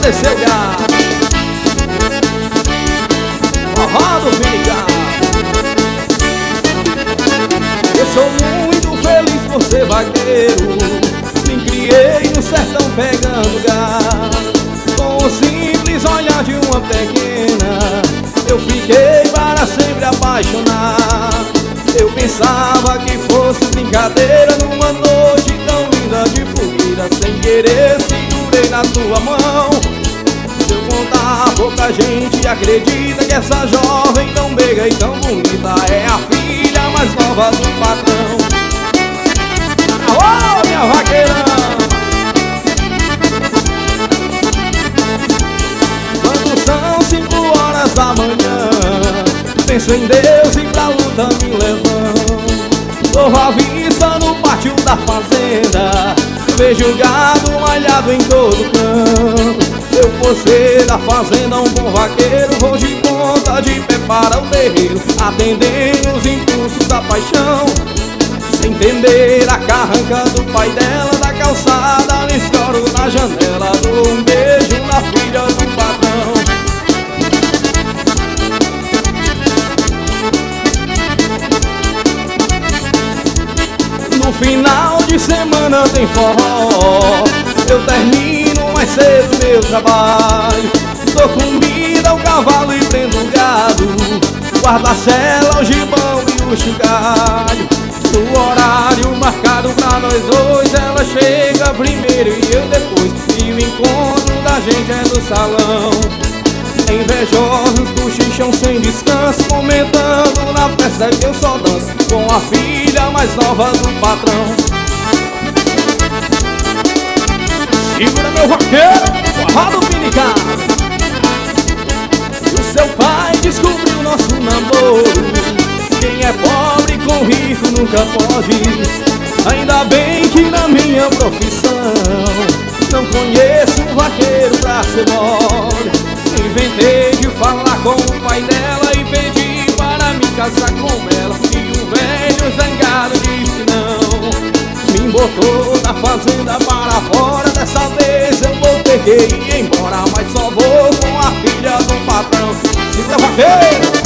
descer o gás. Forró do Vinicá. Eu sou muito feliz por ser vaqueiro. Me criei no sertão pegando gás. Com o simples olhar de uma pequena, eu fiquei para sempre apaixonado. Eu pensava que fosse brincadeira numa noite tão linda de fogueira. Sem querer segurei na tua mão. Se eu contar, pouca gente acredita que essa jovem tão meiga e tão bonita é a filha mais nova do patrão. Alô, minha vaqueirã! Quando são 5 horas da manhã, penso em Deus e pra luta me levando. Dou a vista no pátio da fazenda, vejo gado malhado em todo canto. Eu, por ser da fazenda, um bom vaqueiro, vou de conta de pé para o terreiro, atendendo os impulsos da paixão. Sem entender a carranca do pai dela, da calçada, no escuro na janela, dou um beijo na filha do patrão. No final de semana tem forró, eu termino mais cedo meu trabalho. Dou comida ao cavalo e prendo o gado, guardo a sela, o gibão e o chocalho. No horário marcado pra nós dois, ela chega primeiro e eu depois, e o encontro da gente é no salão. Invejosos cochicham sem descanso, comentando na festa que eu só danço com a filha mais nova do patrão. Segura meu vaqueiro, forró do Vinicá. E o seu pai descobriu nosso namoro. Quem é pobre com rico nunca pode. Ainda bem que na minha profissão não conheço um vaqueiro pra ser mole. Inventei de falar com o pai dela e pedi para me casar com ela. E o velho zangado disse não. Me botou da fazenda para fora. Dessa vez eu vou ter que ir embora, mas só vou com a filha do patrão. Segura vaqueiro!